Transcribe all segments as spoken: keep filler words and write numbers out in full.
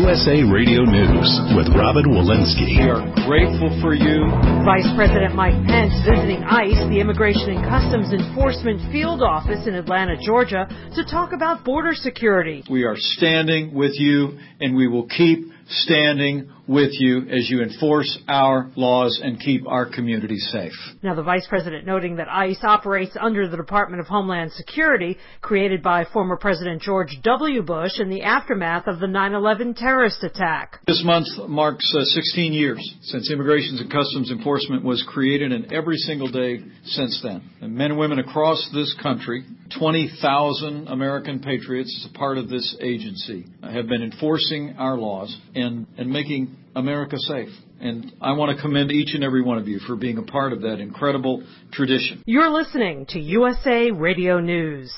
S A Radio News with Robin Walensky. We are grateful for you. Vice President Mike Pence visiting ICE, the Immigration and Customs Enforcement Field Office in Atlanta, Georgia, to talk about border security. We are standing with you, and we will keep standing with you as you enforce our laws and keep our community safe. Now, the Vice President noting that ICE operates under the Department of Homeland Security, created by former President George W. Bush in the aftermath of the nine eleven terrorist attack. This month marks uh, sixteen years since Immigration and Customs Enforcement was created, and every single day since then. And men and women across this country, twenty thousand American patriots as a part of this agency, uh, have been enforcing our laws and, and making America safe. And I want to commend each and every one of you for being a part of that incredible tradition. You're listening to U S A Radio News.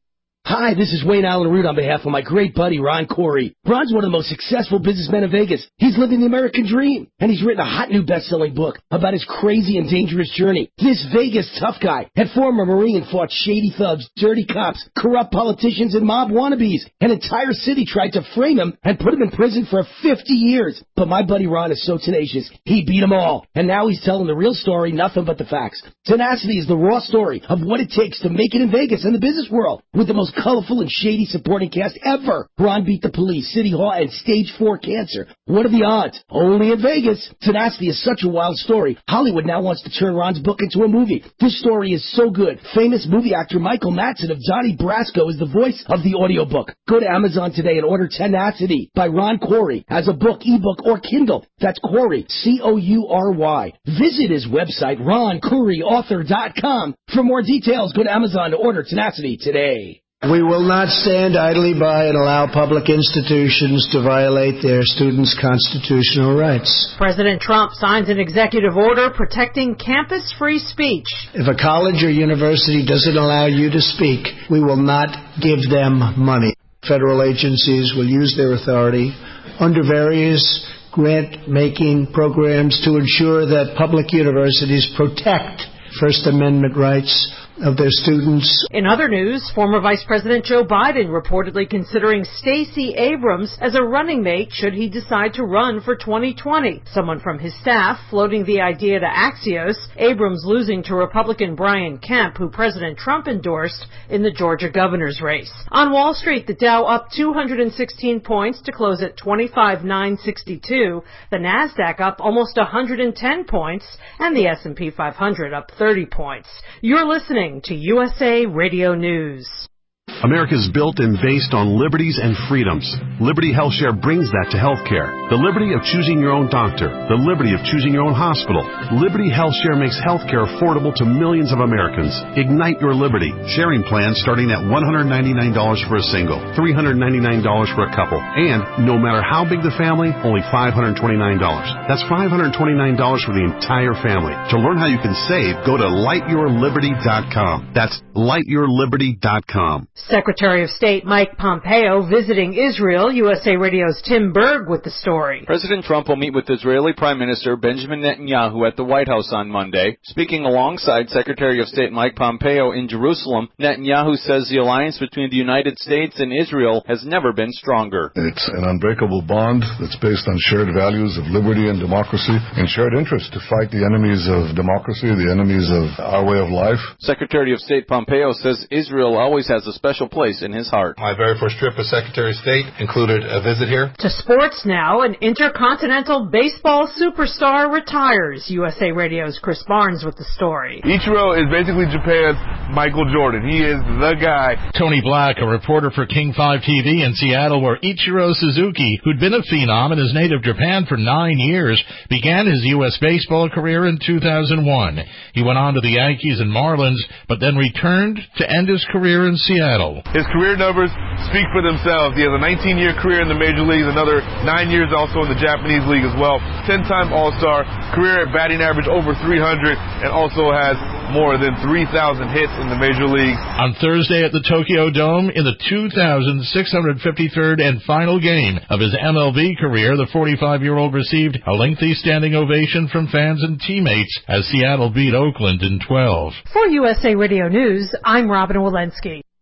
Hi, this is Wayne Allen Root on behalf of my great buddy, Ron Corey. Ron's one of the most successful businessmen in Vegas. He's living the American dream, and he's written a hot new best-selling book about his crazy and dangerous journey. This Vegas tough guy had former Marine fought shady thugs, dirty cops, corrupt politicians, and mob wannabes. An entire city tried to frame him and put him in prison for fifty years. But my buddy Ron is so tenacious, he beat them all. And now he's telling the real story, nothing but the facts. Tenacity is the raw story of what it takes to make it in Vegas and the business world, with the most colorful and shady supporting cast ever. Ron beat the police, City Hall, and stage four cancer. What are the odds? Only in Vegas. Tenacity is such a wild story. Hollywood now wants to turn Ron's book into a movie. This story is so good. Famous movie actor Michael Madsen of Donnie Brasco is the voice of the audiobook. Go to Amazon today and order Tenacity by Ron Corey as a book, ebook, or Kindle. That's Corey, C O U R Y. Visit his website, ron corey author dot com. For more details, go to Amazon to order Tenacity today. We will not stand idly by and allow public institutions to violate their students' constitutional rights. President Trump signs an executive order protecting campus-free speech. If a college or university doesn't allow you to speak, we will not give them money. Federal agencies will use their authority under various grant-making programs to ensure that public universities protect First Amendment rights of their students. In other news, former Vice President Joe Biden reportedly considering Stacey Abrams as a running mate should he decide to run for twenty twenty. Someone from his staff floating the idea to Axios, Abrams losing to Republican Brian Kemp, who President Trump endorsed in the Georgia governor's race. On Wall Street, the Dow up two hundred sixteen points to close at twenty-five thousand nine hundred sixty-two, the Nasdaq up almost one hundred ten points, and the S and P five hundred up thirty points. You're listening to U S A Radio News. America is built and based on liberties and freedoms. Liberty HealthShare brings that to healthcare. The liberty of choosing your own doctor. The liberty of choosing your own hospital. Liberty HealthShare makes healthcare affordable to millions of Americans. Ignite your liberty. Sharing plans starting at one hundred ninety-nine dollars for a single, three hundred ninety-nine dollars for a couple, and no matter how big the family, only five hundred twenty-nine dollars. That's five hundred twenty-nine dollars for the entire family. To learn how you can save, go to light your liberty dot com. That's light your liberty dot com. Secretary of State Mike Pompeo visiting Israel. U S A Radio's Tim Berg with the story. President Trump will meet with Israeli Prime Minister Benjamin Netanyahu at the White House on Monday. Speaking alongside Secretary of State Mike Pompeo in Jerusalem, Netanyahu says the alliance between the United States and Israel has never been stronger. It's an unbreakable bond that's based on shared values of liberty and democracy and shared interest to fight the enemies of democracy, the enemies of our way of life. Secretary of State Pompeo says Israel always has a special place in his heart. My very first trip as Secretary of State included a visit here. To sports now, an intercontinental baseball superstar retires. U S A Radio's Chris Barnes with the story. Ichiro is basically Japan's Michael Jordan. He is the guy. Tony Black, a reporter for King five T V in Seattle, where Ichiro Suzuki, who'd been a phenom in his native Japan for nine years, began his U S baseball career in two thousand one. He went on to the Yankees and Marlins, but then returned to end his career in Seattle. His career numbers speak for themselves. He has a nineteen-year career in the major leagues, another nine years also in the Japanese league as well. ten-time All-Star, career at batting average over three hundred, and also has more than three thousand hits in the major leagues. On Thursday at the Tokyo Dome, in the two thousand six hundred fifty-third and final game of his M L B career, the forty-five-year-old received a lengthy standing ovation from fans and teammates as Seattle beat Oakland in twelve. For U S A Radio News, I'm Robin Walensky.